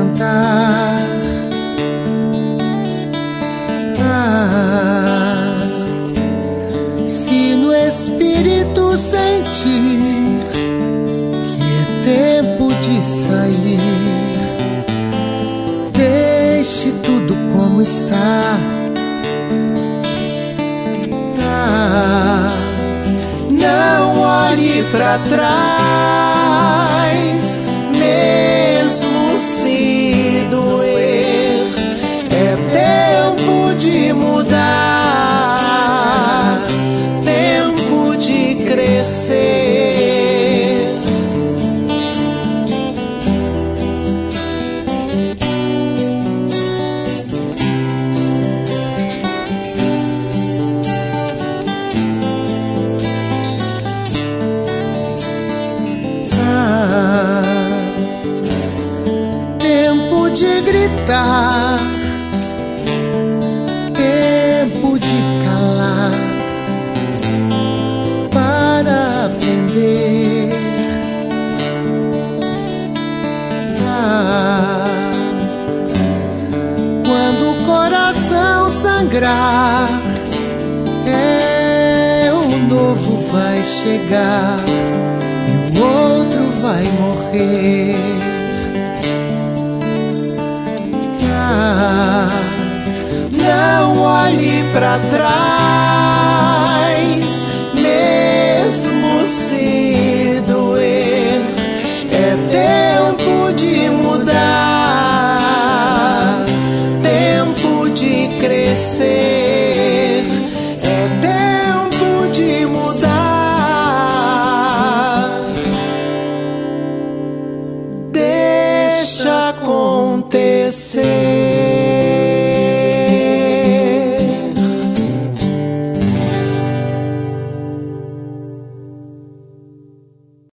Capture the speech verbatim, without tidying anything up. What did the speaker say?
cantar. Ah, se no espírito sentir que é tempo de sair, deixe tudo como está. Ah, não olhe pra trás, mesmo se doer. É tempo de mudar, tempo de crescer. Ah, tempo de gritar, tempo de calar, para aprender. Ah, quando o coração sangrar, é, um novo vai chegar e o outro vai morrer. Ah, não olhe pra trás, mesmo se doer. É tempo de mudar, tempo de crescer. É tempo de mudar, deixa acontecer.